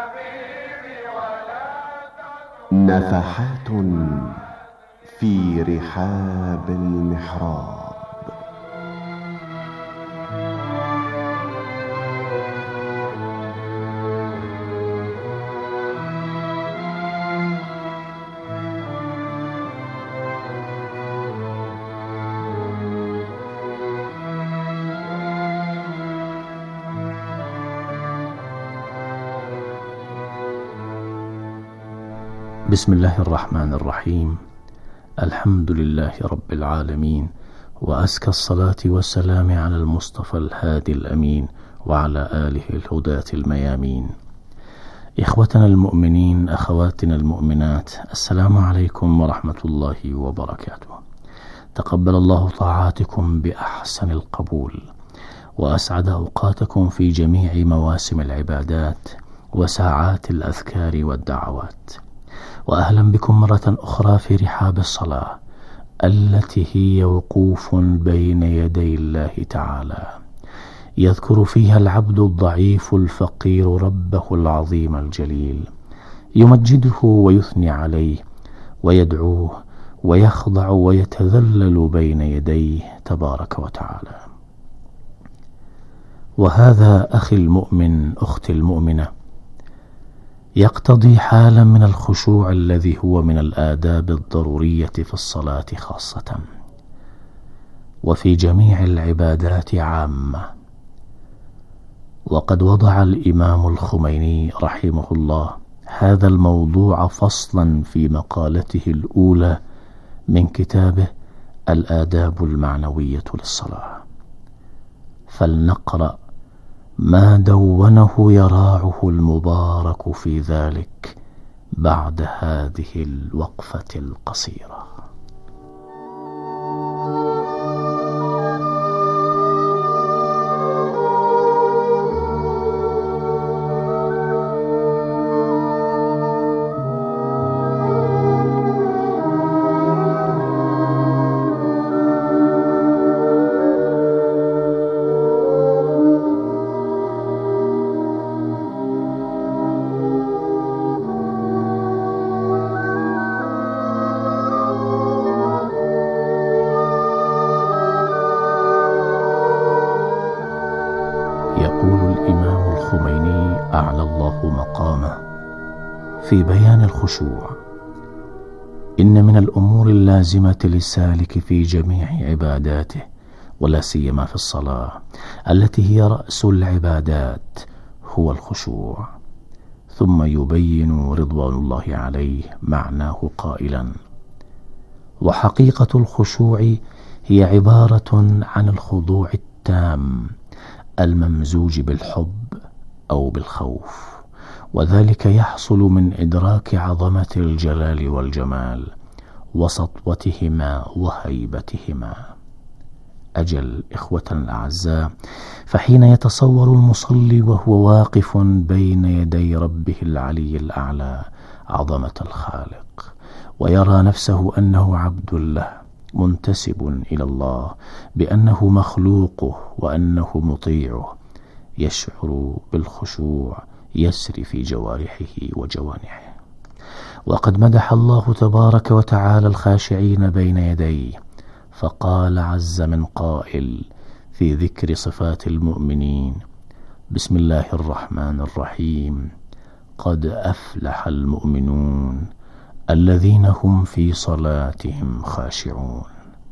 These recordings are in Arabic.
نفحات في رحاب المحراب. بسم الله الرحمن الرحيم. الحمد لله رب العالمين، وأزكى الصلاة والسلام على المصطفى الهادي الأمين وعلى آله الهداة الميامين. إخوتنا المؤمنين، أخواتنا المؤمنات، السلام عليكم ورحمة الله وبركاته. تقبل الله طاعاتكم بأحسن القبول، وأسعد أوقاتكم في جميع مواسم العبادات وساعات الأذكار والدعوات. وأهلا بكم مرة أخرى في رحاب الصلاة التي هي وقوف بين يدي الله تعالى، يذكر فيها العبد الضعيف الفقير ربه العظيم الجليل، يمجده ويثني عليه ويدعوه ويخضع ويتذلل بين يديه تبارك وتعالى. وهذا أخي المؤمن، أختي المؤمنة، يقتضي حالا من الخشوع الذي هو من الآداب الضرورية في الصلاة خاصة، وفي جميع العبادات عامة. وقد وضع الإمام الخميني رحمه الله هذا الموضوع فصلا في مقالته الأولى من كتابه الآداب المعنوية للصلاة. فلنقرأ ما دونه يراعه المبارك في ذلك بعد هذه الوقفة القصيرة. يقول الإمام الخميني أعلى الله مقامه في بيان الخشوع: إن من الأمور اللازمة للسالك في جميع عباداته، ولا سيما في الصلاة التي هي رأس العبادات، هو الخشوع. ثم يبين رضوان الله عليه معناه قائلا: وحقيقة الخشوع هي عبارة عن الخضوع التام الممزوج بالحب أو بالخوف، وذلك يحصل من إدراك عظمة الجلال والجمال وسطوتهما وهيبتهما. أجل إخوة الأعزاء، فحين يتصور المصلي وهو واقف بين يدي ربه العلي الأعلى عظمة الخالق، ويرى نفسه أنه عبد له منتسب إلى الله، بأنه مخلوقه وأنه مطيعه، يشعر بالخشوع يسري في جوارحه وجوانحه. وقد مدح الله تبارك وتعالى الخاشعين بين يديه، فقال عز من قائل في ذكر صفات المؤمنين: بسم الله الرحمن الرحيم، قد أفلح المؤمنون الذين هم في صلاتهم خاشعون.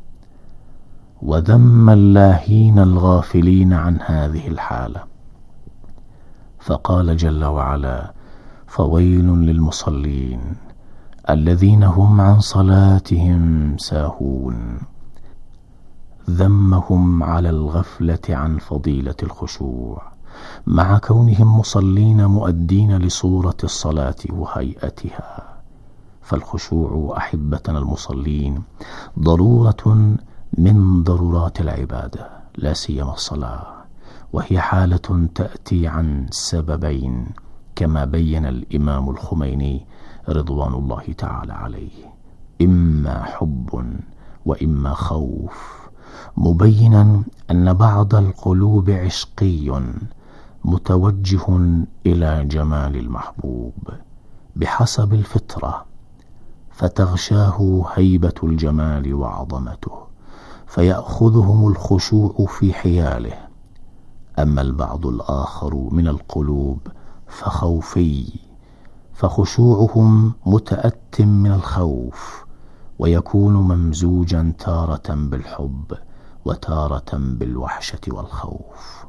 وذم اللاهين الغافلين عن هذه الحالة، فقال جل وعلا: فويل للمصلين الذين هم عن صلاتهم ساهون. ذمهم على الغفلة عن فضيلة الخشوع، مع كونهم مصلين مؤدين لصورة الصلاة وهيئتها. فالخشوع أحبتنا المصلين ضرورة من ضرورات العبادة، لا سيما الصلاة، وهي حالة تأتي عن سببين كما بين الإمام الخميني رضوان الله تعالى عليه: إما حب وإما خوف، مبينا أن بعض القلوب عشقي متوجه إلى جمال المحبوب بحسب الفطرة، فتغشاه هيبة الجمال وعظمته، فيأخذهم الخشوع في حياله. أما البعض الآخر من القلوب فخوفي، فخشوعهم متأت من الخوف، ويكون ممزوجا تارة بالحب وتارة بالوحشة والخوف.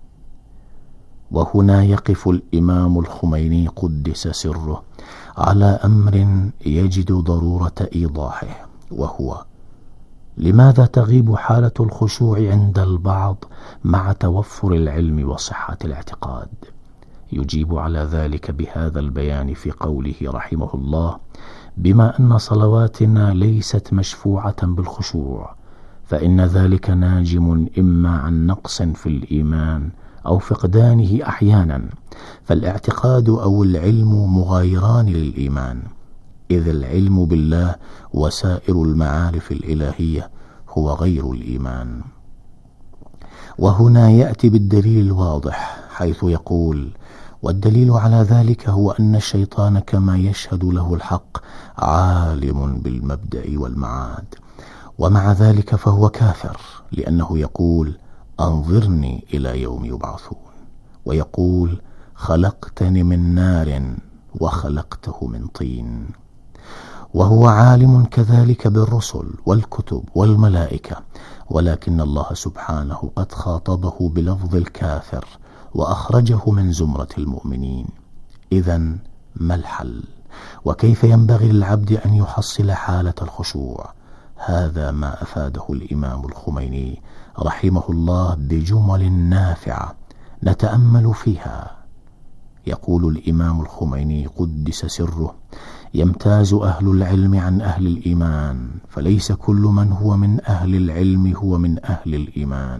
وهنا يقف الإمام الخميني قدس سره على أمر يجد ضرورة إيضاحه، وهو: لماذا تغيب حالة الخشوع عند البعض مع توفر العلم وصحة الاعتقاد؟ يجيب على ذلك بهذا البيان في قوله رحمه الله: بما أن صلواتنا ليست مشفوعة بالخشوع، فإن ذلك ناجم إما عن نقص في الإيمان أو فقدانه أحيانا، فالاعتقاد أو العلم مغايران للإيمان، إذ العلم بالله وسائر المعارف الإلهية هو غير الإيمان. وهنا يأتي بالدليل الواضح، حيث يقول: والدليل على ذلك هو أن الشيطان كما يشهد له الحق عالم بالمبدأ والمعاد، ومع ذلك فهو كافر، لأنه يقول: أنظرني إلى يوم يبعثون، ويقول: خلقتني من نار وخلقته من طين. وهو عالم كذلك بالرسل والكتب والملائكة، ولكن الله سبحانه قد خاطبه بلفظ الكافر وأخرجه من زمرة المؤمنين. إذن ما الحل؟ وكيف ينبغي للعبد أن يحصل حالة الخشوع؟ هذا ما أفاده الإمام الخميني رحمه الله بجمل نافعة نتأمل فيها. يقول الإمام الخميني قدس سره: يمتاز أهل العلم عن أهل الإيمان، فليس كل من هو من أهل العلم هو من أهل الإيمان،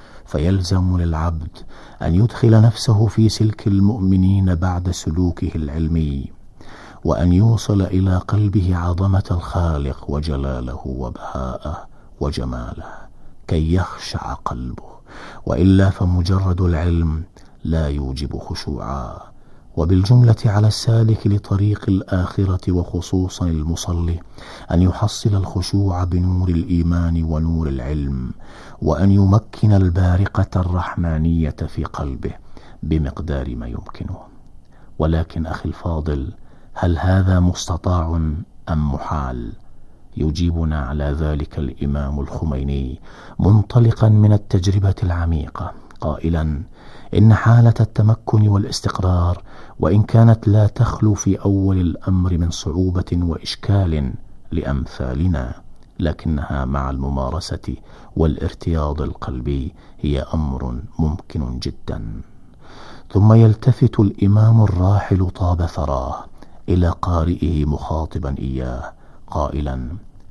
فيلزم للعبد أن يدخل نفسه في سلك المؤمنين بعد سلوكه العلمي، وأن يوصل إلى قلبه عظمة الخالق وجلاله وبهاءه وجماله كي يخشع قلبه، وإلا فمجرد العلم لا يوجب خشوعا. وبالجملة على السالك لطريق الآخرة وخصوصا المصلي أن يحصل الخشوع بنور الإيمان ونور العلم، وأن يمكن البارقة الرحمانية في قلبه بمقدار ما يمكنه. ولكن أخي الفاضل، هل هذا مستطاع أم محال؟ يجيبنا على ذلك الإمام الخميني منطلقا من التجربة العميقة قائلا: إن حالة التمكن والاستقرار وإن كانت لا تخلو في أول الأمر من صعوبة وإشكال لأمثالنا، لكنها مع الممارسة والارتياض القلبي هي أمر ممكن جدا. ثم يلتفت الإمام الراحل طاب ثراه إلى قارئه مخاطبا إياه قائلا: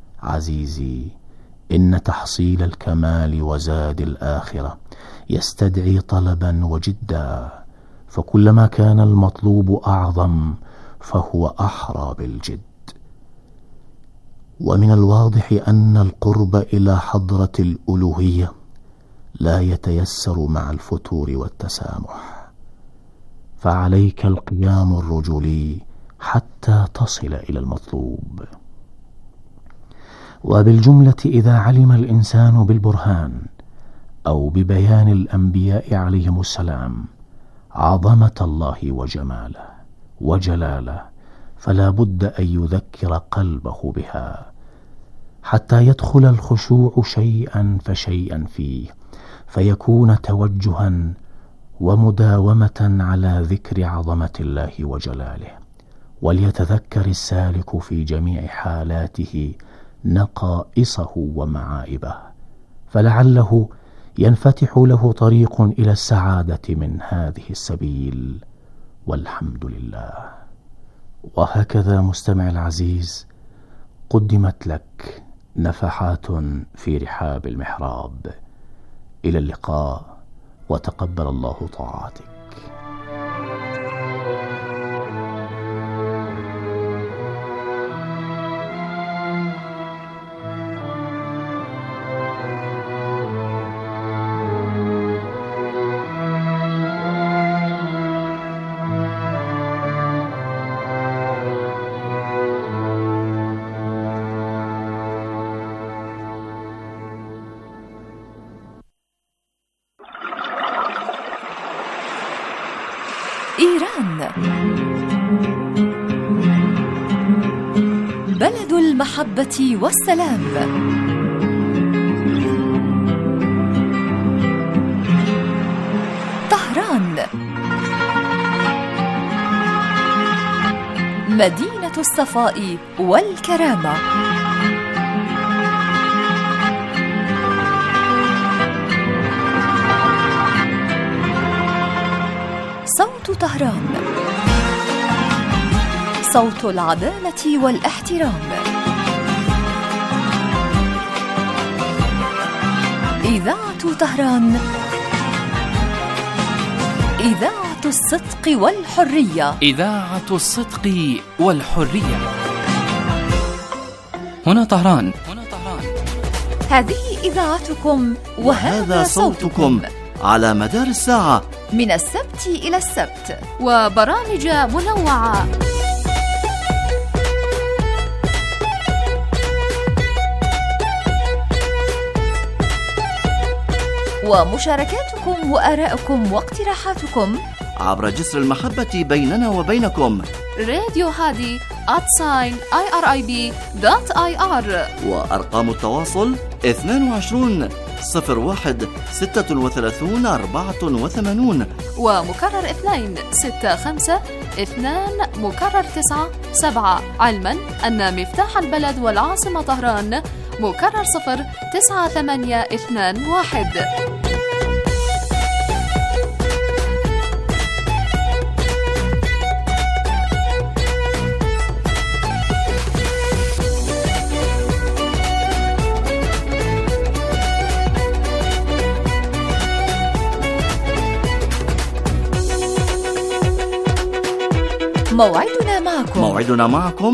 عزيزي، إن تحصيل الكمال وزاد الآخرة يستدعي طلبا وجدا، فكلما كان المطلوب أعظم فهو أحرى بالجد. ومن الواضح أن القرب إلى حضرة الألوهية لا يتيسر مع الفتور والتسامح، فعليك القيام الرجولي حتى تصل إلى المطلوب. وبالجملة إذا علم الإنسان بالبرهان أو ببيان الأنبياء عليهم السلام عظمة الله وجماله وجلاله، فلا بد أن يذكر قلبه بها حتى يدخل الخشوع شيئا فشيئا فيه، فيكون توجها ومداومة على ذكر عظمة الله وجلاله. وليتذكر السالك في جميع حالاته نقائصه ومعائبه، فلعله ينفتح له طريق إلى السعادة من هذه السبيل، والحمد لله. وهكذا مستمع العزيز، قدمت لك نفحات في رحاب المحراب. إلى اللقاء، وتقبل الله طاعتك. المحبة والسلام. طهران، مدينة الصفاء والكرامة. صوت طهران، صوت العدالة والاحترام. إذاعة طهران، إذاعة الصدق والحرية. إذاعة الصدق والحرية. هنا طهران. هذه إذاعتكم وهذا صوتكم على مدار الساعة من السبت إلى السبت، وبرامج منوعة. ومشاركاتكم وآراءكم واقتراحاتكم عبر جسر المحبة بيننا وبينكم. راديو هادي @irib.ir. وأرقام التواصل 22 01 36 84 ومكرر 2 65 2 مكرر 9 7. علما أن مفتاح البلد والعاصمة طهران مكرر 0 9 8 2 1. موعدنا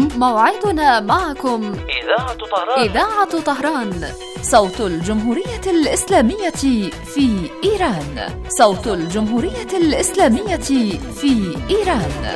معكم إذاعة طهران، صوت الجمهورية الإسلامية في إيران. صوت الجمهورية الإسلامية في إيران.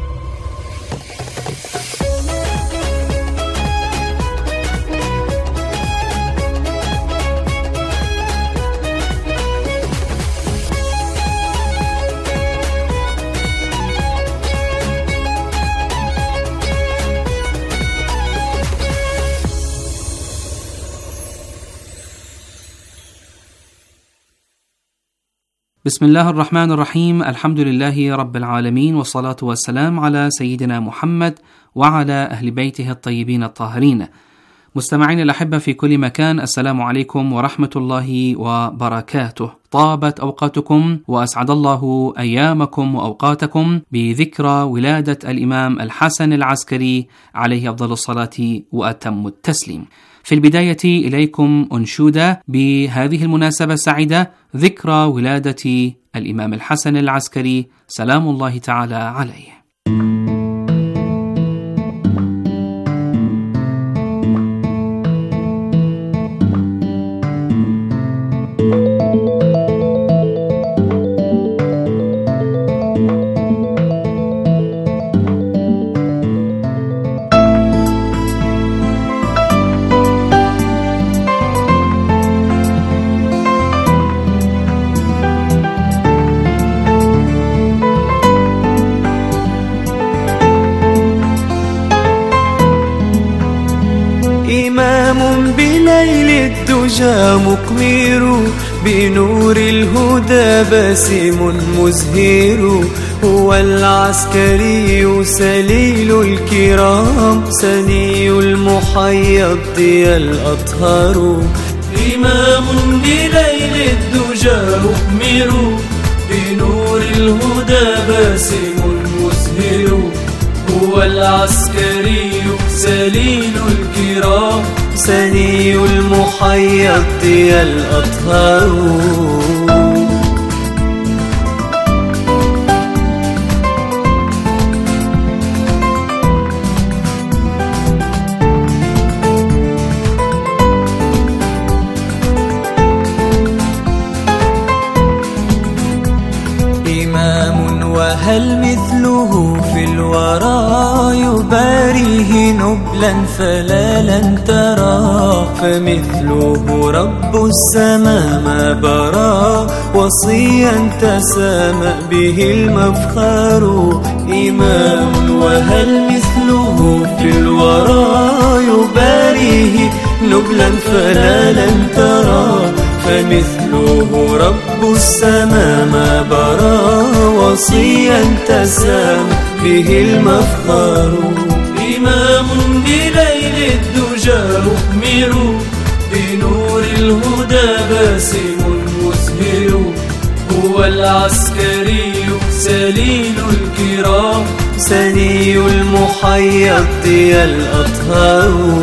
بسم الله الرحمن الرحيم. الحمد لله رب العالمين، والصلاة والسلام على سيدنا محمد وعلى أهل بيته الطيبين الطاهرين. مستمعين الأحبة في كل مكان، السلام عليكم ورحمة الله وبركاته. طابت أوقاتكم وأسعد الله أيامكم وأوقاتكم بذكرى ولادة الإمام الحسن العسكري عليه أفضل الصلاة وأتم التسليم. في البداية إليكم أنشودة بهذه المناسبة السعيدة، ذكرى ولادة الإمام الحسن العسكري سلام الله تعالى عليه. مقمر بنور الهدى باسم مزهر، هو العسكري سليل الكرام سني المحيا الضياء الأطهر. إمام بليل الدجى مقمر بنور الهدى باسم مزهر، هو العسكري سليل الكرام سني المحيا الضياء الأطهر. إمام وهل مثله في الورى يباريه نبلا فلا لن ترى، فمثله رب السماء ما برى وصيا تسامى به المفخر. إمام وهل مثله في الورى نبلا فلا لن ترى فمثله رب السماء ما برا وصيا تسام به المفخر إمام بليل الدجى مؤمر بنور الهدى باسم مزهر هو العسكري سليل الكرام سني المحيا الضيا الأطهار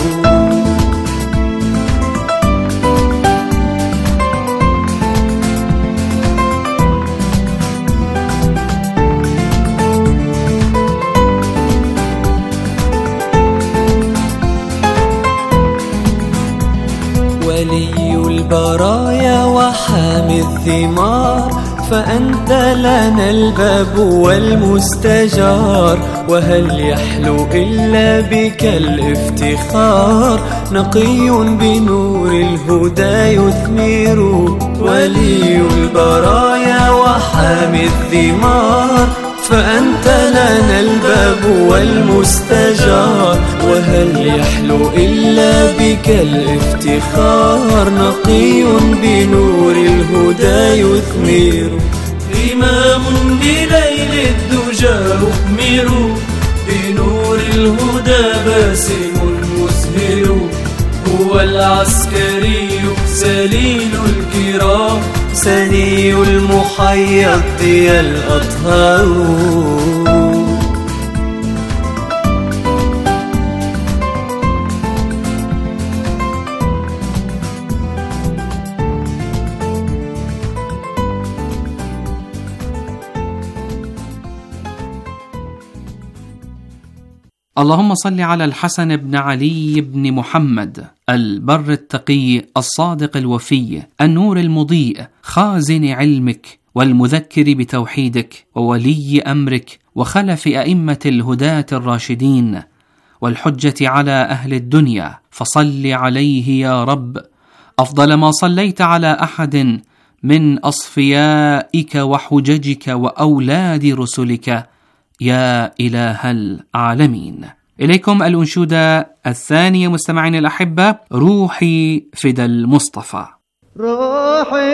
ولي البرايا وحامي الثمار فأنت لنا الباب والمستجار وهل يحلو إلا بك الافتخار نقي بنور الهدى يثمر ولي البرايا وحامي الثمار فأنت لنا الباب والمستجار وهل يحلو إلا بك الافتخار نقي بنور الهدى يثمر إمام بليل الدجى مؤمر بنور الهدى باسم مزهر هو العسكري سليل الكرام سني المحيا الضيا الأطهار اللهم صل على الحسن بن علي بن محمد البر التقي الصادق الوفي النور المضيء خازن علمك والمذكر بتوحيدك وولي أمرك وخلف أئمة الهداة الراشدين والحجة على أهل الدنيا فصل عليه يا رب أفضل ما صليت على أحد من أصفيائك وحججك وأولاد رسلك يا إله العالمين. إليكم الأنشودة الثانية مستمعين الأحبة روحي فدى المصطفى. روحي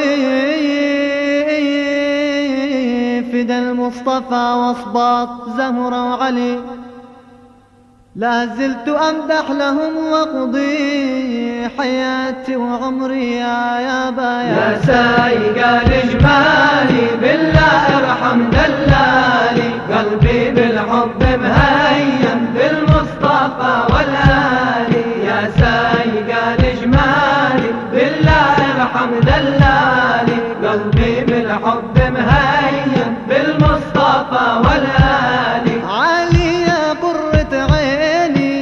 فدى المصطفى واصباط زهرة وعلي لا زلت أمدح لهم وأقضي حياتي وعمري يا بايا يا سايق الجمالي بالله ارحم دلالي قلبي بالحب مهيم بالمصطفى والآلي يا سايق الجمالي بالله ارحم دلالي قلبي بالحب مهيم بالمصطفى والآلي علي يا قرة عيني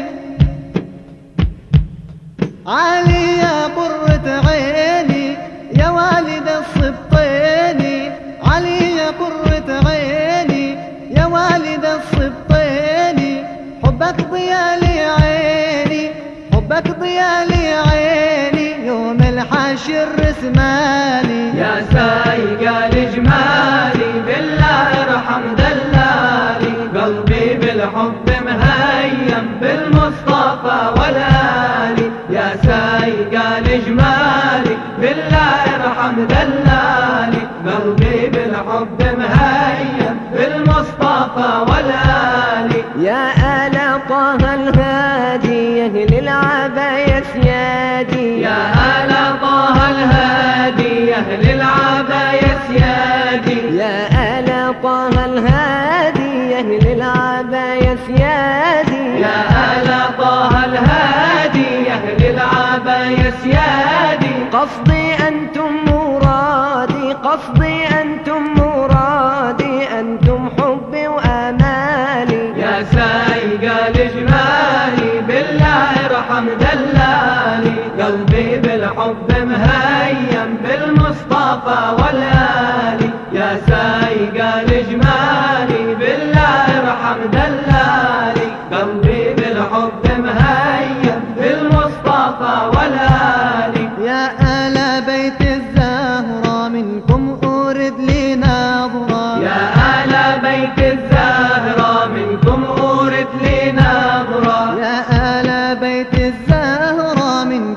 علي يا قرة عيني يا والد الصبطين علي يا قرة عيني يا والد الصبطين حبك ضيا لي عيني حبك ضيا لي عيني يوم الحشر رسماني يا سايق الجمالي بالله ارحم دلالي قلبي بالحب مهيم بالمصطفى والآلي يا سايق الجمالي بالله ارحم دلالي قلبي بالحب مهيم بالمصطفى والآلي يا آل طه الهادي يا أهل العباية سيادي يا آل طه الهادي يا أهل العباية سيادي يا آل طه الهادي يا أهل العباية سيادي يا آل طه الهادي يا أهل العباية سيادي قصدي أنتم مرادي قصدي أنتم مرادي أنتم حبي وآمالي يا سايق الجمالي بالله ارحم دلالي قلبي بالحب مهيم بالمصطفى والآلي يا سايق الجمالي بالله ارحم دلالي قلبي بالحب مهيم بالمصطفى والآلي يا آل بيت الزهرة منكم أورد لي نظرة يا آل بيت الزهرة منكم أورد لي نظرة يا آل بيت الزهرة منكم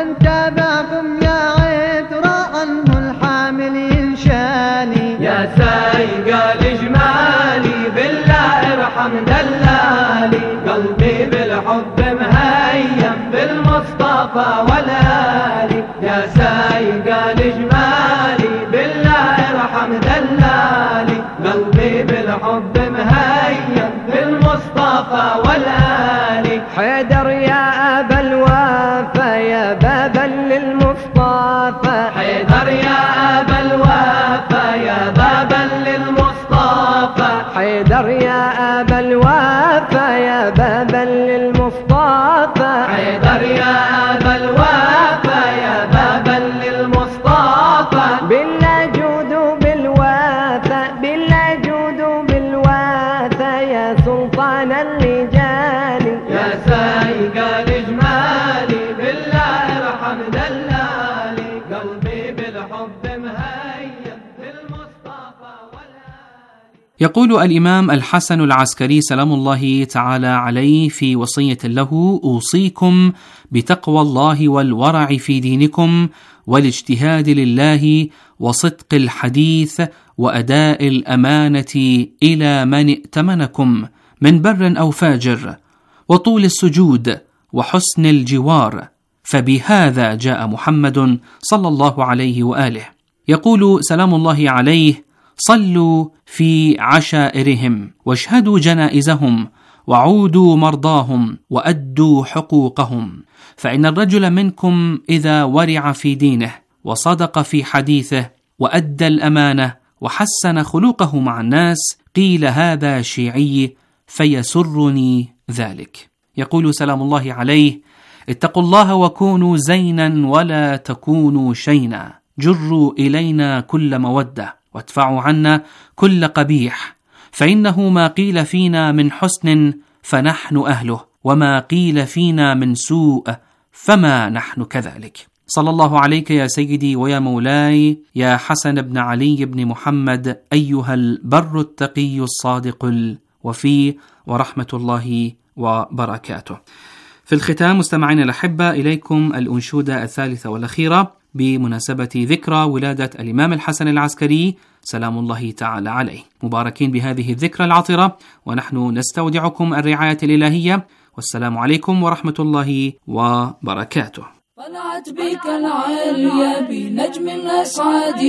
من تابعكم يا عترى عنه الحامل ينشاني. يا سايق الإجمالي بالله ارحم دلالي، قلبي بالحب مهيم بالمصطفى والآلي. يا سايق الإجمالي بالله ارحم دلالي، قلبي بالحب مهيم بالمصطفى والآلي. حيدر يا أبا الوفا يا بابا للمصطفى، حيدر يا أبا الوفا يا بابا للمصطفى، حيدر يا أبا الوفا يا بابا للمصطفى، حيدر يا أبا الوفا يا بابا للمصطفى. بالله جود بالوفا، بالله جود بالوفا يا سلطان الرجال. يا سايق الإجمالي بالله ارحم دلالي، قلبي بالحب مهيم بالمصطفى والآلي. يقول الإمام الحسن العسكري سلام الله تعالى عليه في وصية له: أوصيكم بتقوى الله والورع في دينكم والاجتهاد لله وصدق الحديث وأداء الأمانة إلى من ائتمنكم من بر أو فاجر، وطول السجود وحسن الجوار، فبهذا جاء محمد صلى الله عليه وآله. يقول سلام الله عليه: صلوا في عشائرهم واشهدوا جنائزهم وعودوا مرضاهم وأدوا حقوقهم، فإن الرجل منكم إذا ورع في دينه وصدق في حديثه وأدى الأمانة وحسن خلقه مع الناس قيل هذا شيعي فيسرني ذلك. يقول سلام الله عليه: اتقوا الله وكونوا زينا ولا تكونوا شينا، جروا إلينا كل مودة وادفعوا عنا كل قبيح، فإنه ما قيل فينا من حسن فنحن أهله، وما قيل فينا من سوء فما نحن كذلك. صلى الله عليك يا سيدي ويا مولاي يا حسن بن علي بن محمد أيها البر التقي الصادق الوفي، ورحمة الله وبركاته. في الختام مستمعين الأحبة إليكم الأنشودة الثالثة والأخيرة بمناسبة ذكرى ولادة الإمام الحسن العسكري سلام الله تعالى عليه، مباركين بهذه الذكرى العطرة، ونحن نستودعكم الرعاية الإلهية، والسلام عليكم ورحمة الله وبركاته. طلعت بك العليا بنجم الأسعد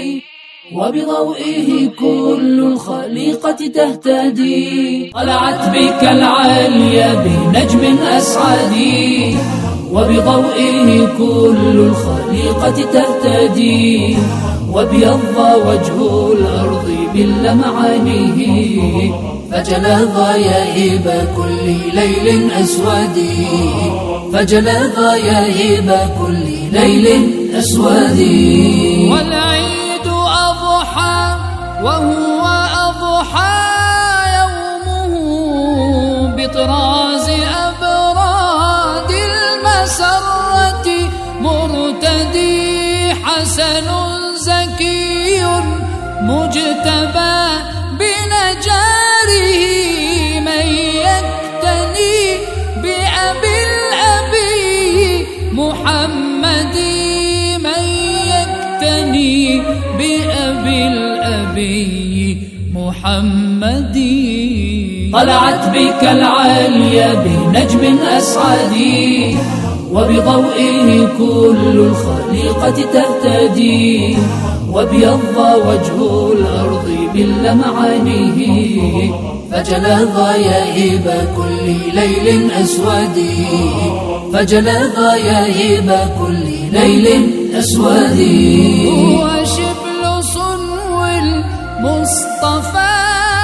وبضوئه كل الخليقة تهتدي. طلعت بك العليا بنجم أسعد وبضوئه كل الخليقة تهتدي. وابيض وجه الأرض باللمعانه فجلى غيائب كل ليل أسود، فجلى غيائب كل ليل أسود. والعيد أضحى وهو أضحى يومه بطراز أبراد المسرة مرتدي. حسن زكي مجتبى بنجاره من يقتني بأبي الأبي محمد، من يقتني بأبي الأبي محمد. طلعت بك العليا بنجم أسعد وبضوئه كل الخليقة تهتدي. وابيض وجه الأرض باللمعانه فجلى غيائب كل ليل أسود، فجلى غيائب كل ليل أسود. هو شبل صنو المصطفى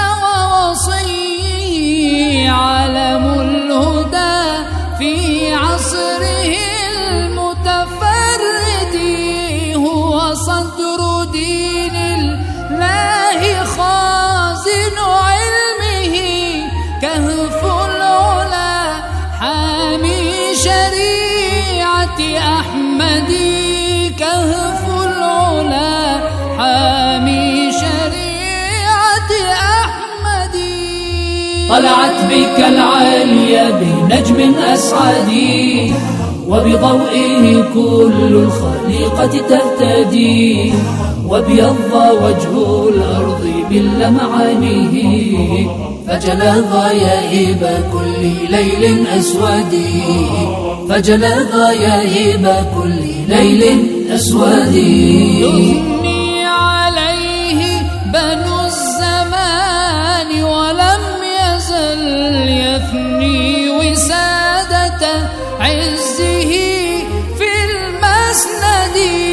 ووصي علم الهدى في عصره المتفرد. هو صدر دين الله خازن علمه كهف العلا حامي شريعة أحمد، كهف العلا حامي شريعة أحمد. طلعت بك العليا بنجم أسعد وبضوئه كل الخليقة تهتدي وابيض وجه الأرض باللمعانه فجلى غياهب كل ليل أسود فجلى غياهب كل ليل أسود يثني عليه بنو الزمان ولم يزل يثني وسادة عزه في المسند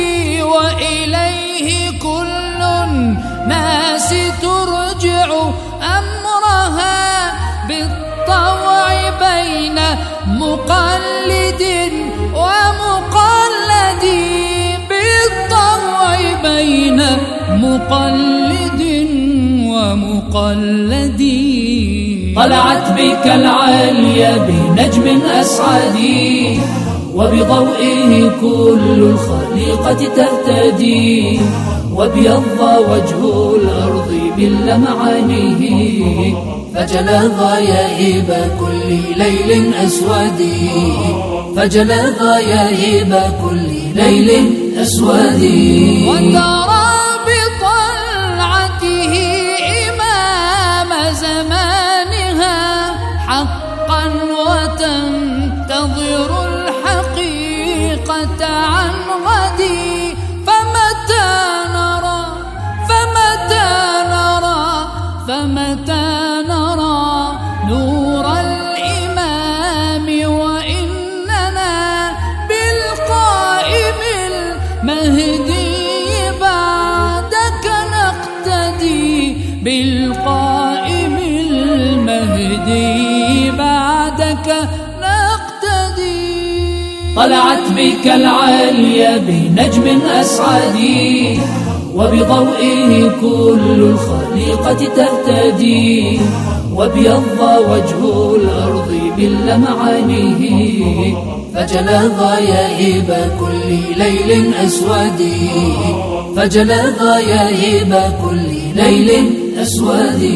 وإليه كل الناس ترجع أمرها بالطوع بين مقلد ومقلد بالطوع بين مقلد ومقلد طلعت بك العالية بنجم أسعد وبضوئه كل الخليقة تهتدي وابيض وجه الأرض باللمعانه فجلى غياهب كل ليل أسود فجلى غياهب كل ليل أسود وترى بطلعته إمام زمانها حقا وتنتظر الحقيقة عن غدي فمتى نرى نور الإمام وإننا بالقائم المهدي بعدك نقتدي بالقائم المهدي بعدك نقتدي طلعت بك العالية بنجم أسعد وبضوئه كل الخليقة تهتدي وابيض وجه الأرض باللمعانه فجلى غياهب كل ليل أسود فجلى غياهب كل ليل أسود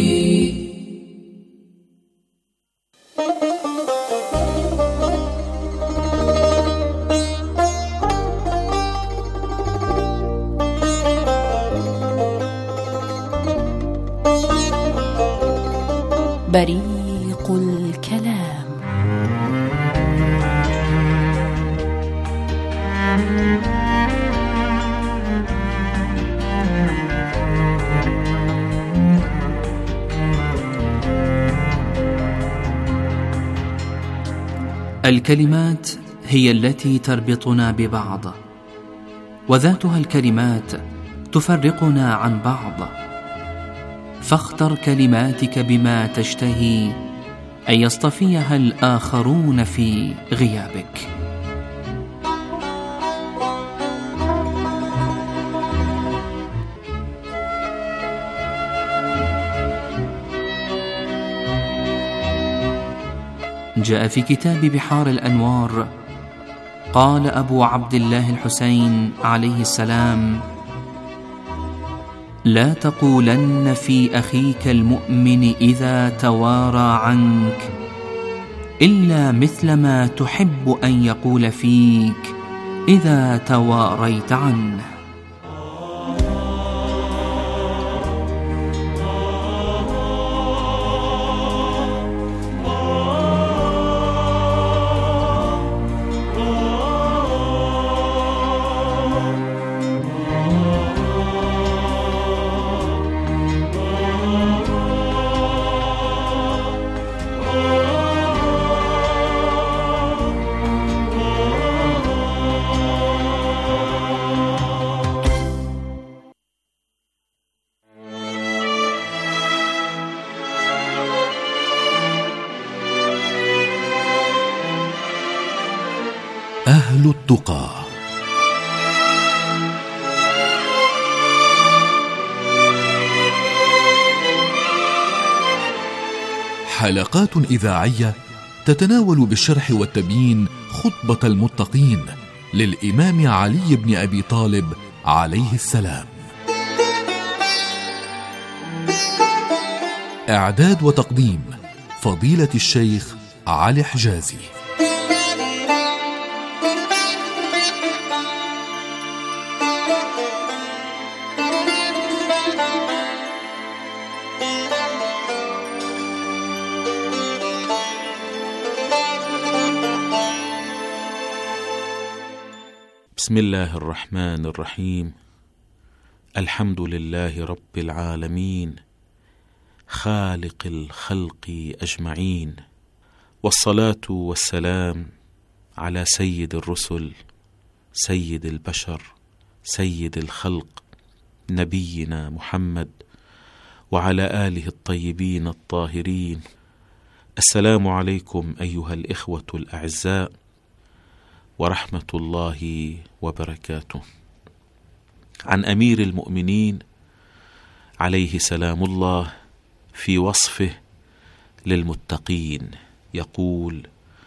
بريق الكلام. الكلمات هي التي تربطنا ببعض، وذاتها الكلمات تفرقنا عن بعض. فاختر كلماتك بما تشتهي أن يصطفيها الآخرون في غيابك. جاء في كتاب بحار الأنوار قال أبو عبد الله الحسين عليه السلام: لا تقولن في أخيك المؤمن إذا توارى عنك إلا مثل ما تحب أن يقول فيك إذا تواريت عنه. أهل التقى. حلقات إذاعية تتناول بالشرح والتبيين خطبة المتقين للإمام علي بن أبي طالب عليه السلام. إعداد وتقديم فضيلة الشيخ علي حجازي. بسم الله الرحمن الرحيم. الحمد لله رب العالمين خالق الخلق أجمعين، والصلاة والسلام على سيد الرسل سيد البشر سيد الخلق نبينا محمد وعلى آله الطيبين الطاهرين. السلام عليكم أيها الإخوة الأعزاء ورحمة الله وبركاته. عن أمير المؤمنين عليه سلام الله في وصفه للمتقين يقول: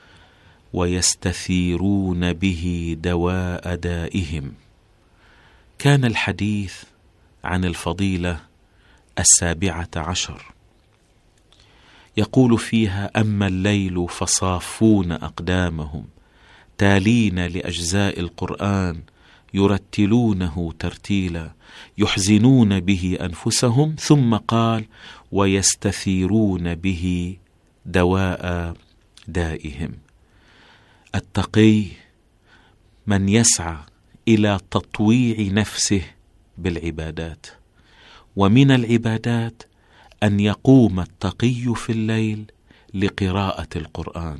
ويستثيرون به دواء دائهم. كان الحديث عن الفضيلة 17، يقول فيها: أما الليل فصافون أقدامهم تالين لأجزاء القرآن يرتلونه ترتيلا يحزنون به أنفسهم، ثم قال: ويستثيرون به دواء دائهم. التقي من يسعى إلى تطويع نفسه بالعبادات، ومن العبادات أن يقوم التقي في الليل لقراءة القرآن،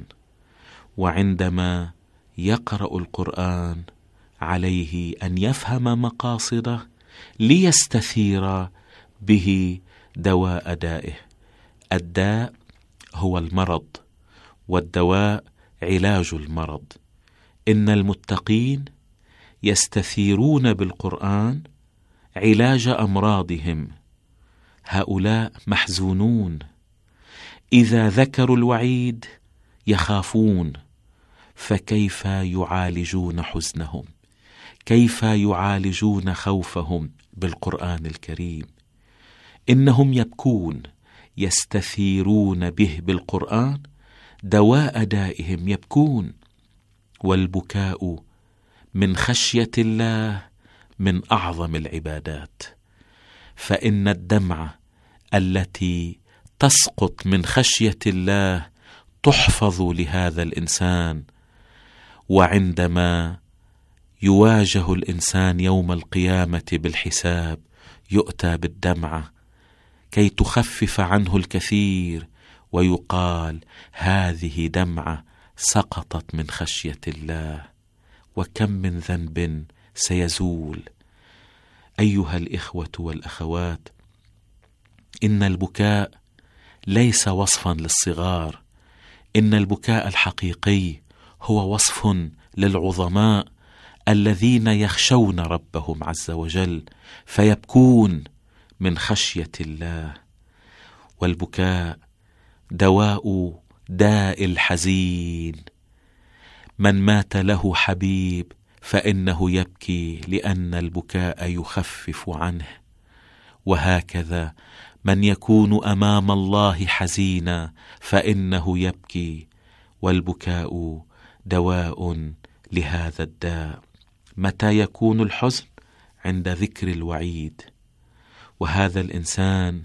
وعندما يقرأ القرآن عليه أن يفهم مقاصده ليستثير به دواء دائه. الداء هو المرض، والدواء علاج المرض. إن المتقين يستثيرون بالقرآن علاج أمراضهم. هؤلاء محزونون، إذا ذكروا الوعيد يخافون، فكيف يعالجون حزنهم؟ كيف يعالجون خوفهم بالقرآن الكريم؟ إنهم يبكون، يستثيرون به بالقرآن دواء دائهم، يبكون. والبكاء من خشية الله من أعظم العبادات، فإن الدمعة التي تسقط من خشية الله تحفظ لهذا الإنسان، وعندما يواجه الإنسان يوم القيامة بالحساب يؤتى بالدمعة كي تخفف عنه الكثير، ويقال: هذه دمعة سقطت من خشية الله. وكم من ذنب سيزول. أيها الإخوة والأخوات، إن البكاء ليس وصفا للصغار، إن البكاء الحقيقي هو وصف للعظماء الذين يخشون ربهم عز وجل فيبكون من خشية الله. والبكاء دواء داء الحزين. من مات له حبيب فإنه يبكي لأن البكاء يخفف عنه، وهكذا من يكون أمام الله حزينا فإنه يبكي، والبكاء دواء لهذا الداء. متى يكون الحزن؟ عند ذكر الوعيد، وهذا الإنسان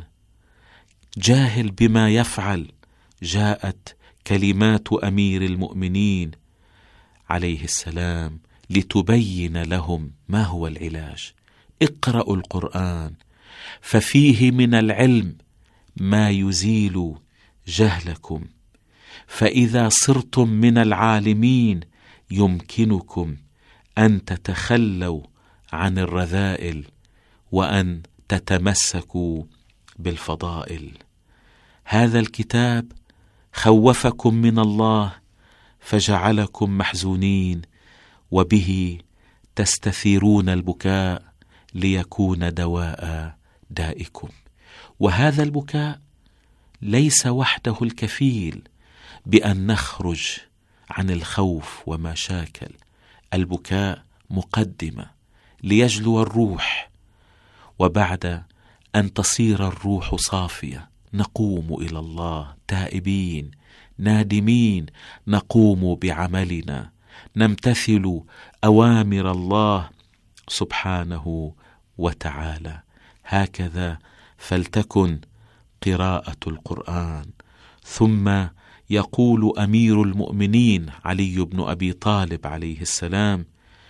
جاهل بما يفعل. جاءت كلمات أمير المؤمنين عليه السلام لتبين لهم ما هو العلاج. اقرأوا القرآن ففيه من العلم ما يزيل جهلكم، فإذا صرتم من العالمين يمكنكم أن تتخلوا عن الرذائل وأن تتمسكوا بالفضائل. هذا الكتاب خوفكم من الله فجعلكم محزونين، وبه تستثيرون البكاء ليكون دواء دائكم. وهذا البكاء ليس وحده الكفيل بأن نخرج عن الخوف وما شاكل. البكاء مقدمة ليجلو الروح، وبعد أن تصير الروح صافية نقوم إلى الله تائبين نادمين، نقوم بعملنا نمتثل أوامر الله سبحانه وتعالى. هكذا فلتكن قراءة القرآن. ثم يقول أمير المؤمنين علي بن أبي طالب عليه السلام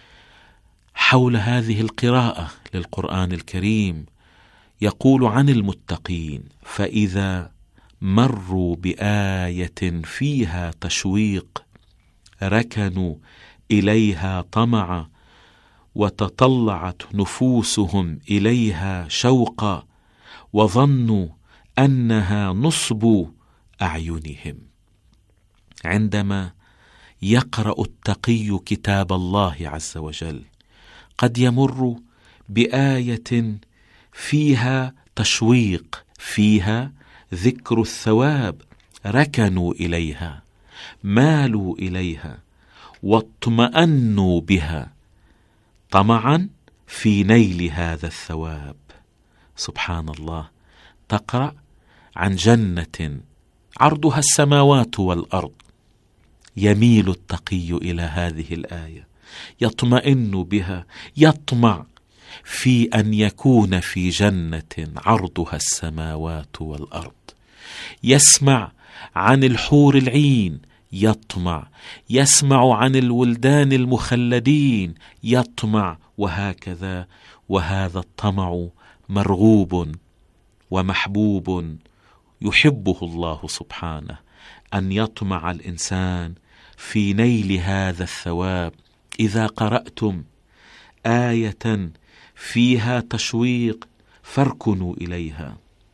حول هذه القراءة للقرآن الكريم، يقول عن المتقين: فإذا مروا بآية فيها تشويق ركنوا إليها طمعا وتطلعت نفوسهم إليها شوقا وظنوا أنها نصب أعينهم. عندما يقرأ التقي كتاب الله عز وجل قد يمر بآية فيها تشويق، فيها ذكر الثواب، ركنوا إليها، مالوا إليها، واطمأنوا بها طمعا في نيل هذا الثواب. سبحان الله، تقرأ عن جنة عرضها السماوات والأرض، يميل التقي إلى هذه الآية، يطمئن بها، يطمع في أن يكون في جنة عرضها السماوات والأرض. يسمع عن الحور العين، يطمع، يسمع عن الولدان المخلدين، يطمع، وهكذا. وهذا الطمع مرغوب ومحبوب يحبه الله سبحانه، أن يطمع الإنسان في نيل هذا الثواب. إذا قرأتم آية فيها تشويق فاركنوا إليها،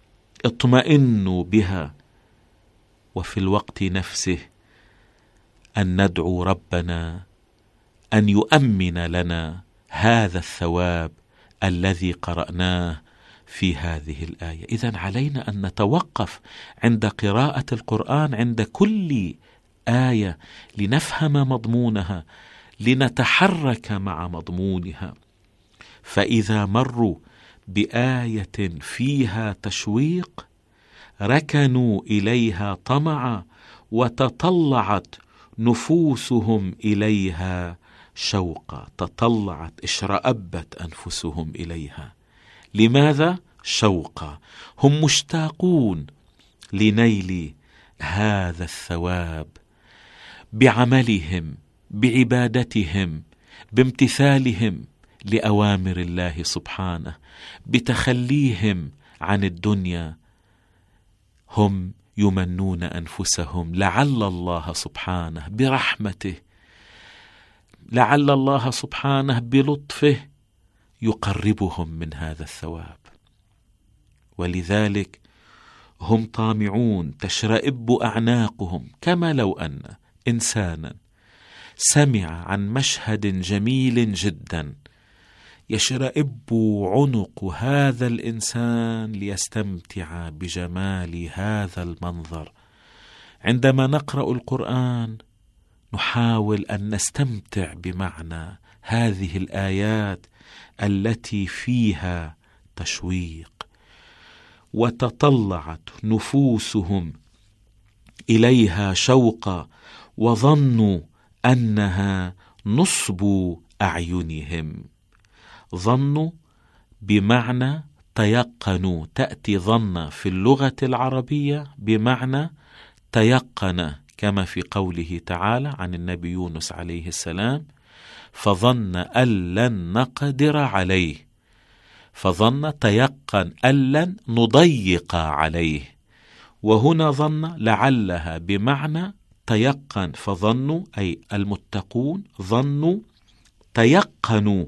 اطمئنوا بها، وفي الوقت نفسه أن ندعو ربنا أن يؤمن لنا هذا الثواب الذي قرأناه في هذه الآية. إذن علينا أن نتوقف عند قراءة القرآن عند كل آية لنفهم مضمونها، لنتحرك مع مضمونها. فإذا مروا بآية فيها تشويق ركنوا إليها طمعا وتطلعت نفوسهم إليها شوقا. تطلعت، اشرأبت أنفسهم إليها. لماذا؟ شوقا، هم مشتاقون لنيل هذا الثواب بعملهم، بعبادتهم، بامتثالهم لأوامر الله سبحانه، بتخليهم عن الدنيا. هم يمنون أنفسهم لعل الله سبحانه برحمته، لعل الله سبحانه بلطفه يقربهم من هذا الثواب. ولذلك هم طامعون، تشرئب أعناقهم، كما لو أن إنسانا سمع عن مشهد جميل جدا يشرئب عنق هذا الإنسان ليستمتع بجمال هذا المنظر. عندما نقرأ القرآن نحاول أن نستمتع بمعنى هذه الآيات التي فيها تشويق. وتطلعت نفوسهم إليها شوقا وظنوا أنها نصب أعينهم. ظنوا بمعنى تيقنوا، تأتي ظن في اللغة العربية بمعنى تيقن، كما في قوله تعالى عن النبي يونس عليه السلام: فظن أن لن نقدر عليه. فظن تيقن أن لن نضيق عليه. وهنا ظن لعلها بمعنى تيقن، فظنوا أي المتقون ظنوا، تيقنوا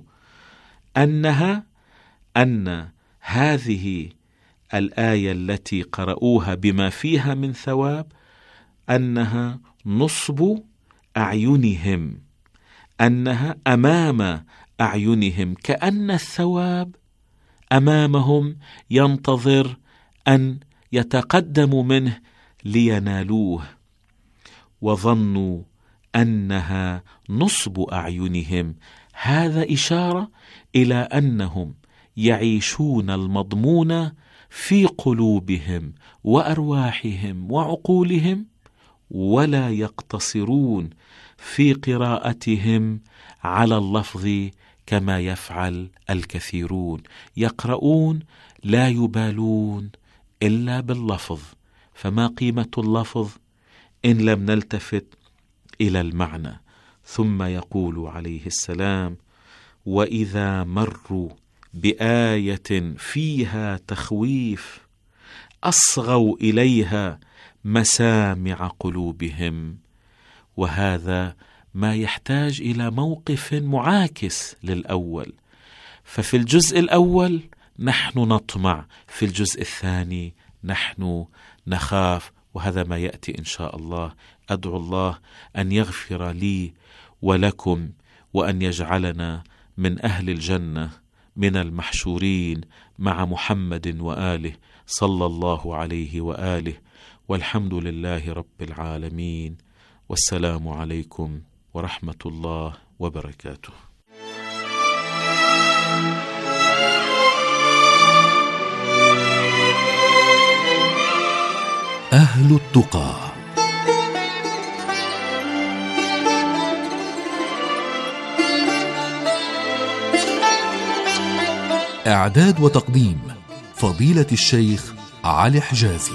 أن هذه الآية التي قرأوها بما فيها من ثواب أنها نصب أعينهم، أنها أمام أعينهم، كأن الثواب أمامهم ينتظر أن يتقدموا منه لينالوه. وظنوا أنها نصب أعينهم، هذا إشارة إلى أنهم يعيشون المضمون في قلوبهم وأرواحهم وعقولهم، ولا يقتصرون في قراءتهم على اللفظ كما يفعل الكثيرون، يقرؤون لا يبالون إلا باللفظ، فما قيمة اللفظ إن لم نلتفت إلى المعنى؟ ثم يقول عليه السلام: وإذا مروا بآية فيها تخويف أصغوا إليها مسامع قلوبهم. وهذا ما يحتاج إلى موقف معاكس للأول. ففي الجزء الأول نحن نطمع، في الجزء الثاني نحن نخاف، وهذا ما يأتي إن شاء الله. أدعو الله أن يغفر لي ولكم، وأن يجعلنا من أهل الجنة من المحشورين مع محمد وآله صلى الله عليه وآله، والحمد لله رب العالمين، والسلام عليكم ورحمة الله وبركاته. أهل التقى. إعداد وتقديم فضيلة الشيخ علي حجازي.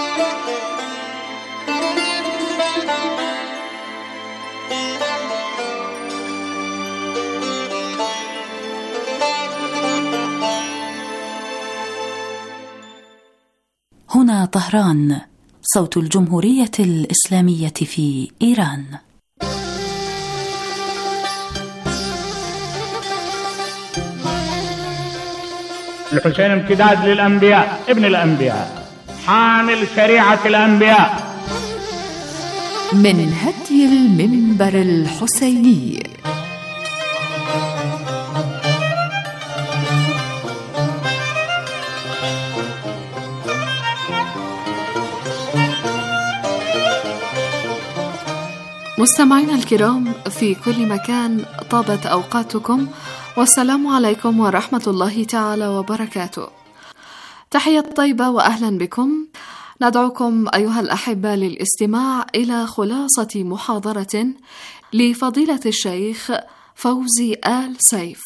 هنا طهران، صوت الجمهورية الإسلامية في إيران. الحسين امتداد للأنبياء، ابن الأنبياء، حامل شريعة الأنبياء. من هدي المنبر الحسيني. مستمعينا الكرام في كل مكان، طابت أوقاتكم، والسلام عليكم ورحمة الله تعالى وبركاته. تحية طيبة وأهلا بكم. ندعوكم أيها الأحبة للاستماع إلى خلاصة محاضرة لفضيلة الشيخ فوزي آل سيف.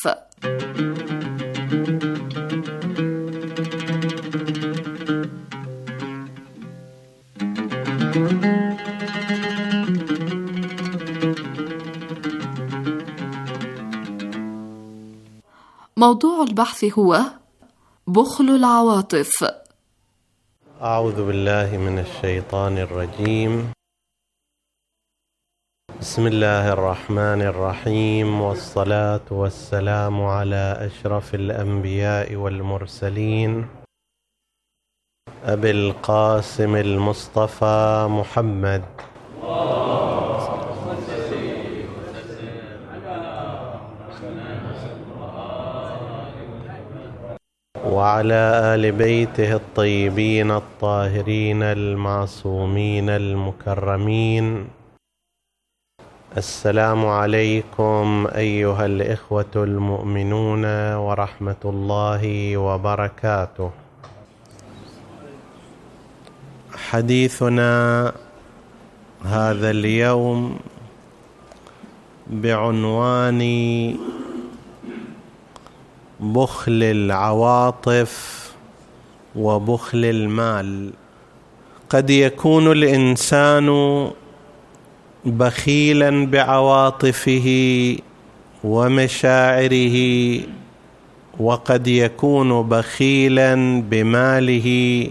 موضوع البحث هو بخل العواطف. أعوذ بالله من الشيطان الرجيم. بسم الله الرحمن الرحيم، والصلاة والسلام على أشرف الأنبياء والمرسلين، أبي القاسم المصطفى محمد وعلى آل بيته الطيبين الطاهرين المعصومين المكرمين. السلام عليكم أيها الإخوة المؤمنون ورحمة الله وبركاته. حديثنا هذا اليوم بعنوان بخل العواطف وبخل المال. قد يكون الإنسان بخيلا بعواطفه ومشاعره، وقد يكون بخيلا بماله،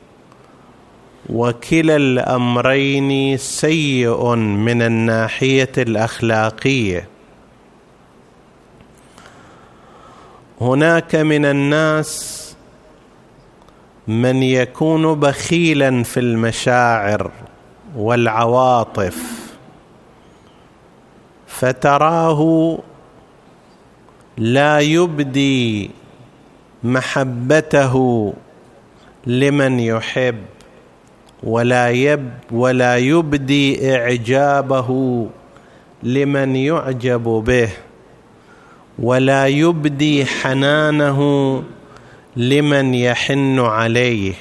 وكلا الأمرين سيء من الناحية الأخلاقية. هناك من الناس من يكون بخيلا في المشاعر والعواطف، فتراه لا يبدي محبته لمن يحب، ولا يبدي إعجابه لمن يعجب به، ولا يبدي حنانه لمن يحن عليه.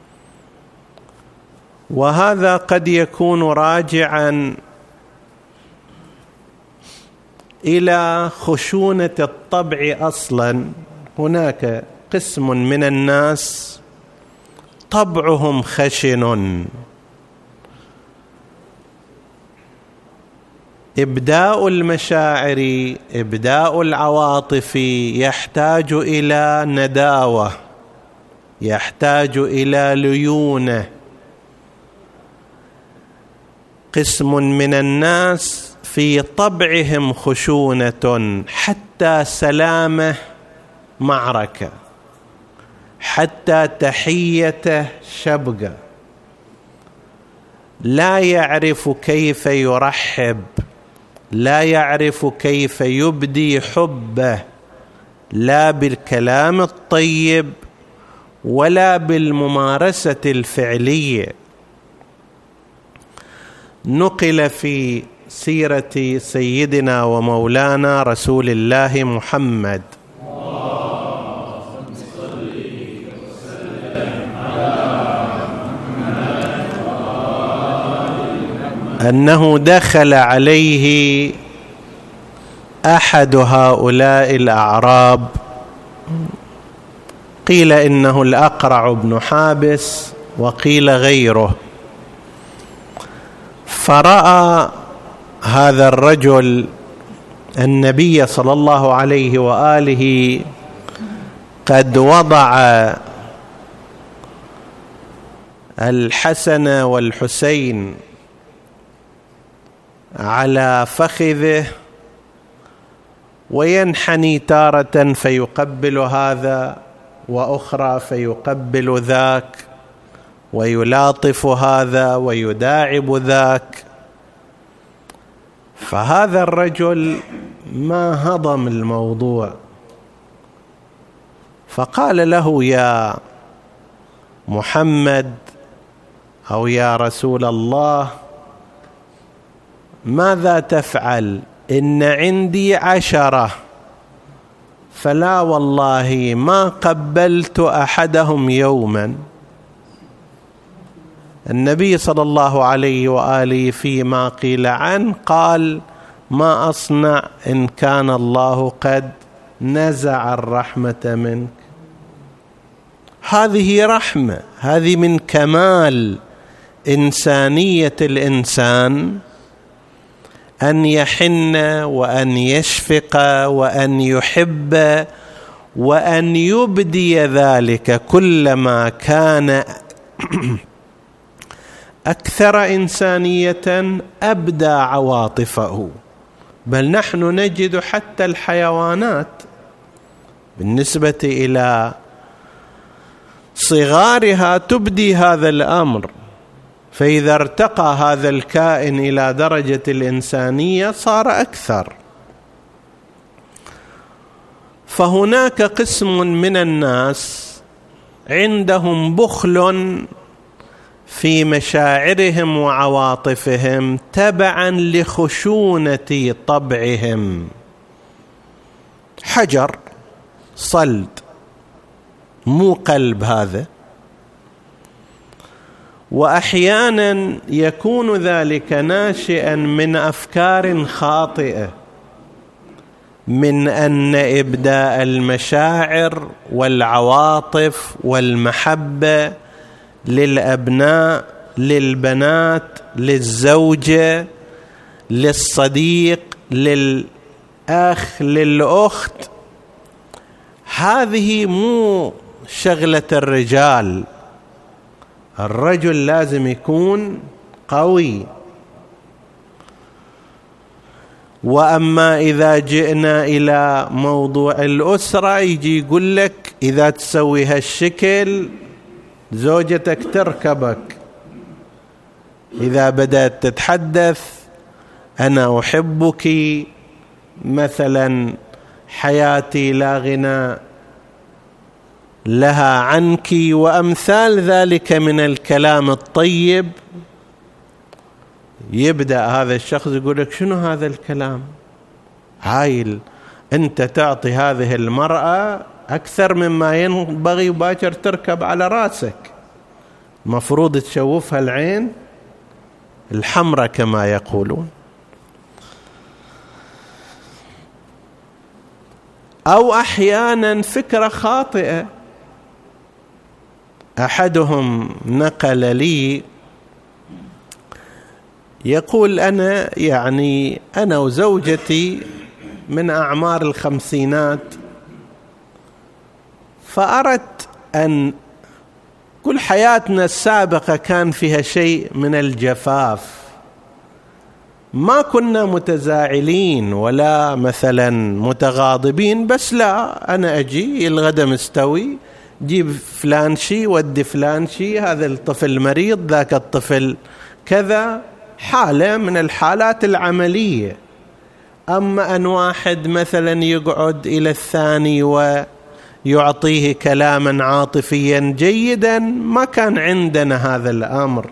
وهذا قد يكون راجعا إلى خشونة الطبع أصلا. هناك قسم من الناس طبعهم خشن، إبداء المشاعر، إبداء العواطف يحتاج إلى نداوة، يحتاج إلى ليونة. قسم من الناس في طبعهم خشونة، حتى سلامة معركة، حتى تحية شبقة، لا يعرف كيف يرحب، لا يعرف كيف يبدي حبه، لا بالكلام الطيب ولا بالممارسة الفعلية. نقل في سيرة سيدنا ومولانا رسول الله محمد أنه دخل عليه أحد هؤلاء الأعراب، قيل إنه الأقرع بن حابس وقيل غيره، فرأى هذا الرجل النبي صلى الله عليه وآله قد وضع الحسن والحسين على فخذه وينحني تارة فيقبل هذا وأخرى فيقبل ذاك ويلاطف هذا ويداعب ذاك. فهذا الرجل ما هضم الموضوع، فقال له: يا محمد أو يا رسول الله، ماذا تفعل؟ إن عندي 10 فلا والله ما قبلت أحدهم يوما. النبي صلى الله عليه وآله فيما قيل عنه قال: ما أصنع إن كان الله قد نزع الرحمة منك. هذه رحمة، هذه من كمال إنسانية الإنسان أن يحن وأن يشفق وأن يحب وأن يبدي ذلك. كلما كان أكثر إنسانية أبدى عواطفه. بل نحن نجد حتى الحيوانات بالنسبة إلى صغارها تبدي هذا الأمر، فإذا ارتقى هذا الكائن إلى درجة الإنسانية صار أكثر. فهناك قسم من الناس عندهم بخل في مشاعرهم وعواطفهم تبعا لخشونة طبعهم، حجر صلد، مو قلب هذا. وأحيانا يكون ذلك ناشئا من أفكار خاطئة، من أن إبداء المشاعر والعواطف والمحبة للأبناء، للبنات، للزوجة، للصديق، للأخ، للأخت، هذه مو شغلة الرجال. الرجل لازم يكون قوي. وأما إذا جئنا إلى موضوع الأسرة يجي يقول لك إذا تسوي هالشكل زوجتك تركبك. إذا بدأت تتحدث أنا أحبك، مثلا حياتي لا غنى لها عنك، وأمثال ذلك من الكلام الطيب، يبدأ هذا الشخص يقول لك شنو هذا الكلام؟ هايل، أنت تعطي هذه المرأة أكثر مما ينبغي، وباكر تركب على رأسك، مفروض تشوفها العين الحمراء كما يقولون. أو أحيانا فكرة خاطئة. أحدهم نقل لي يقول أنا وزوجتي من أعمار الخمسينات، فأردت أن كل حياتنا السابقة كان فيها شيء من الجفاف، ما كنا متزاعلين ولا مثلا متغاضبين، بس لا، أنا أجي الغدا مستوي، جيب فلان شي ودي فلان شي، هذا الطفل مريض ذاك الطفل كذا، حالة من الحالات العملية. أما أن واحد مثلا يقعد إلى الثاني ويعطيه كلاما عاطفيا جيدا، ما كان عندنا هذا الأمر.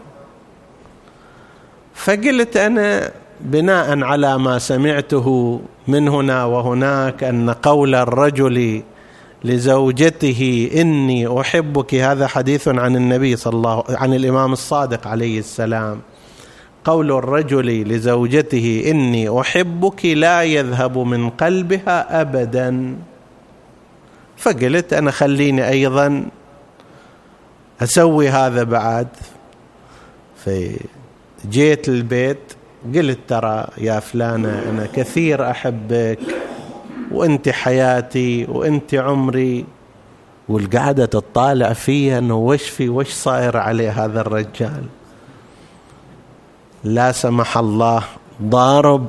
فقلت أنا بناء على ما سمعته من هنا وهناك أن قول الرجل لزوجته إني أحبك، هذا حديث عن النبي عن الإمام الصادق عليه السلام، قول الرجل لزوجته إني أحبك لا يذهب من قلبها أبدا. فقلت أنا خليني أيضا أسوي هذا بعد. فجيت البيت قلت ترى يا فلانة أنا كثير أحبك وأنت حياتي وأنت عمري. والقعدة تطالع فيها أنه وش صاير عليه هذا الرجال، لا سمح الله ضارب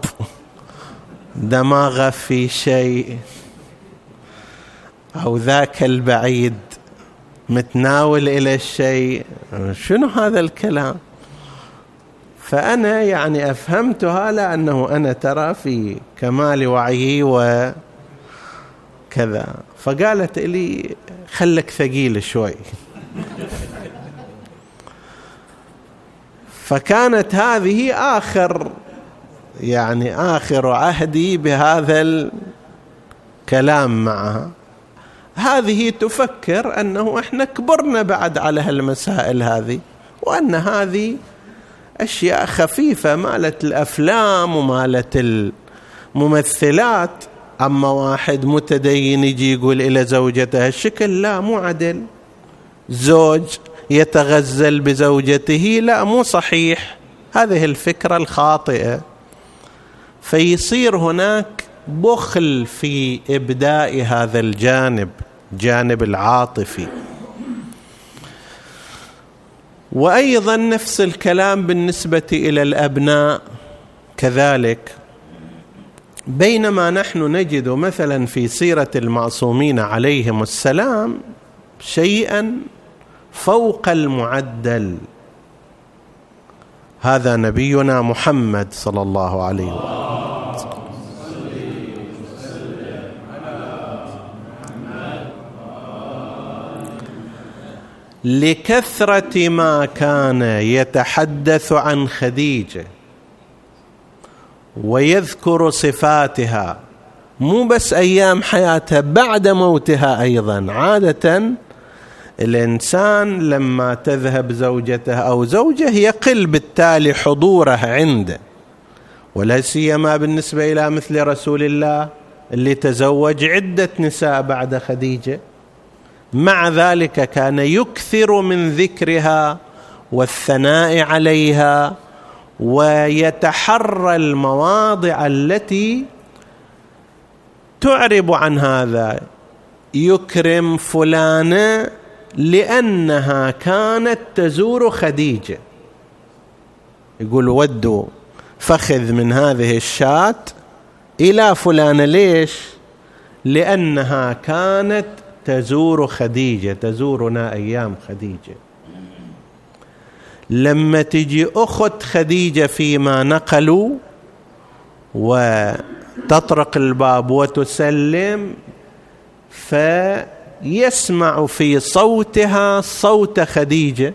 دماغه في شيء، أو ذاك البعيد متناول إلى الشيء، شنو هذا الكلام؟ فأنا أفهمتها لأنه أنا ترى في كمال وعيي وكذا. فقالت لي خلك ثقيل شوي. فكانت هذه آخر عهدي بهذا الكلام معها. هذه تفكر أنه إحنا كبرنا بعد على هالمسائل هذه، وأن هذه أشياء خفيفة مالت الأفلام ومالت الممثلات. أما واحد متدين يجي يقول إلى زوجته الشكل، لا مو عدل. زوج يتغزل بزوجته، لا مو صحيح، هذه الفكرة الخاطئة. فيصير هناك بخل في إبداء هذا الجانب العاطفي. وأيضا نفس الكلام بالنسبة إلى الأبناء كذلك. بينما نحن نجد مثلا في سيرة المعصومين عليهم السلام شيئا فوق المعدل، هذا نبينا محمد صلى الله عليه وسلم. لكثرة ما كان يتحدث عن خديجة ويذكر صفاتها، مو بس أيام حياتها، بعد موتها أيضا. عادة الإنسان لما تذهب زوجته أو زوجه يقل بالتالي حضوره عنده، ولا سيما بالنسبة إلى مثل رسول الله اللي تزوج عدة نساء بعد خديجة. مع ذلك كان يكثر من ذكرها والثناء عليها، ويتحرى المواضع التي تعرب عن هذا. يكرم فلانة لأنها كانت تزور خديجة، يقول ودوا فخذ من هذه الشاة إلى فلانة. ليش؟ لأنها كانت تزور خديجة، تزورنا أيام خديجة. لما تجي أخت خديجة فيما نقلوا وتطرق الباب وتسلم، فيسمع في صوتها صوت خديجة.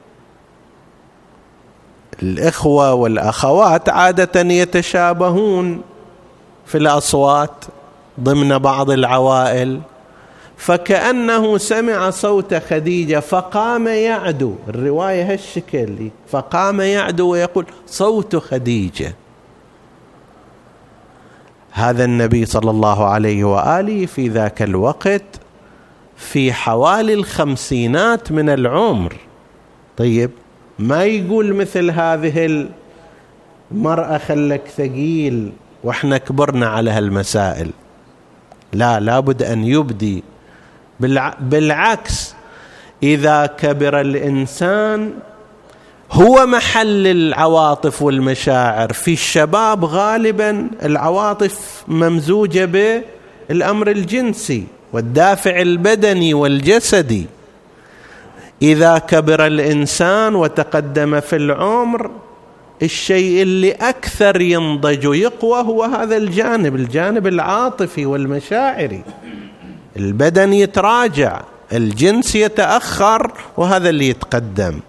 الإخوة والأخوات عادة يتشابهون في الأصوات ضمن بعض العوائل، فكأنه سمع صوت خديجة فقام يعدو. الرواية هالشكل، فقام يعدو ويقول صوت خديجة. هذا النبي صلى الله عليه وآله في ذاك الوقت في حوالي 50 من العمر. طيب ما يقول مثل هذه المرأة خلك ثقيل واحنا كبرنا على هالمسائل، لا، لابد أن يبدي. بالعكس، إذا كبر الإنسان هو محل العواطف والمشاعر. في الشباب غالبا العواطف ممزوجة بالأمر الجنسي والدافع البدني والجسدي. إذا كبر الإنسان وتقدم في العمر، الشيء اللي أكثر ينضج ويقوى هو هذا الجانب العاطفي والمشاعري. البدن يتراجع، الجنس يتأخر، وهذا اللي يتقدم.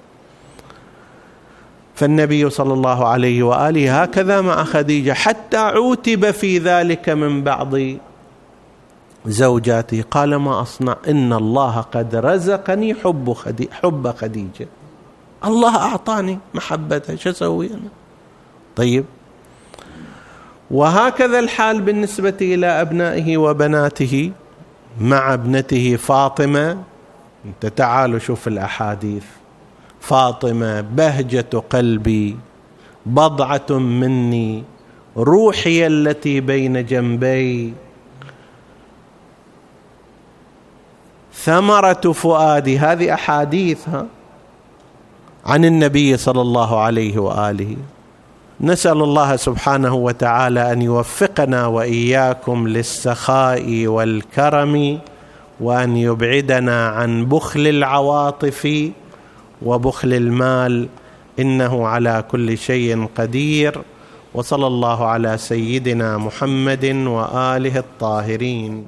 فالنبي صلى الله عليه وآله هكذا مع خديجة، حتى عوتب في ذلك من بعض زوجاته، قال ما أصنع، إن الله قد رزقني حب خديجة، الله أعطاني محبتها، شو أسوي أنا؟ طيب، وهكذا الحال بالنسبة إلى أبنائه وبناته. مع ابنته فاطمة، انت تعالوا شوف الأحاديث، فاطمة بهجة قلبي، بضعة مني، روحي التي بين جنبي، ثمرة فؤادي. هذه أحاديثها عن النبي صلى الله عليه وآله. نسأل الله سبحانه وتعالى أن يوفقنا وإياكم للسخاء والكرم، وأن يبعدنا عن بخل العواطف وبخل المال، إنه على كل شيء قدير. وصلى الله على سيدنا محمد وآله الطاهرين.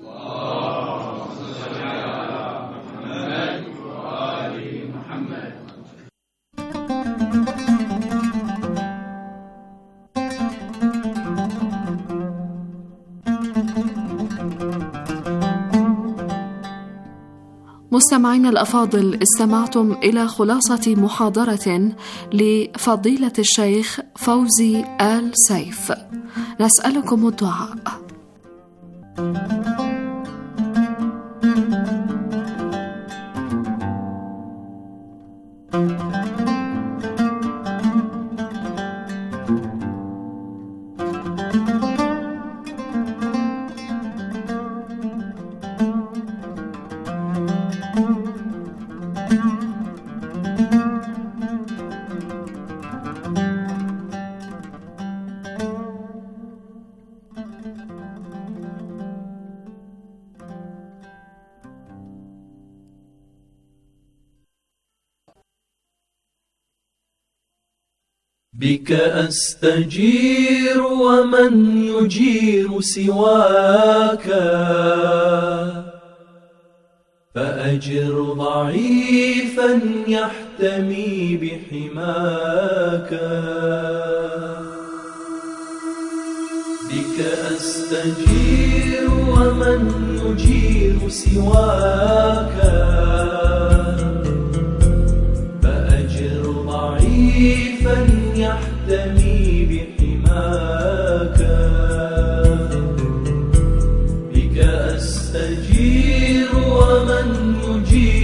مستمعينا الأفاضل، استمعتم إلى خلاصة محاضرة لفضيلة الشيخ فوزي آل سيف. نسألكم الدعاء. بك أستجير ومن يجير سواك، فأجر ضعيفا يحتمي بحماك. بك أستجير ومن يجير سواك، فأجر ضعيفا يحتمي بحماك. بك أستجير ومن يجير